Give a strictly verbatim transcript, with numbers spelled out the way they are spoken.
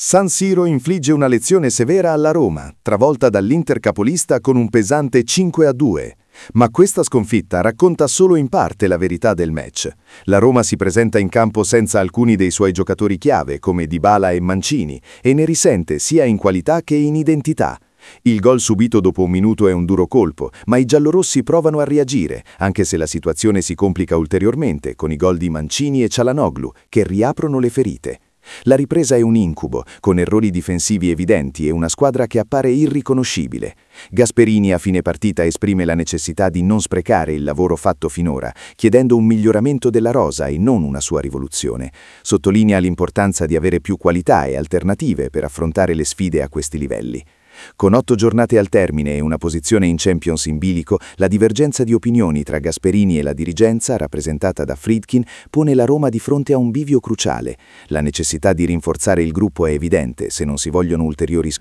San Siro infligge una lezione severa alla Roma, travolta dall'Inter capolista con un pesante cinque a due. Ma questa sconfitta racconta solo in parte la verità del match. La Roma si presenta in campo senza alcuni dei suoi giocatori chiave, come Dybala e Mancini, e ne risente sia in qualità che in identità. Il gol subito dopo un minuto è un duro colpo, ma i giallorossi provano a reagire, anche se la situazione si complica ulteriormente con i gol di Mancini e Çalhanoğlu, che riaprono le ferite. La ripresa è un incubo, con errori difensivi evidenti e una squadra che appare irriconoscibile. Gasperini a fine partita esprime la necessità di non sprecare il lavoro fatto finora, chiedendo un miglioramento della rosa e non una sua rivoluzione. Sottolinea l'importanza di avere più qualità e alternative per affrontare le sfide a questi livelli. Con otto giornate al termine e una posizione in Champions in bilico, la divergenza di opinioni tra Gasperini e la dirigenza, rappresentata da Friedkin, pone la Roma di fronte a un bivio cruciale. La necessità di rinforzare il gruppo è evidente se non si vogliono ulteriori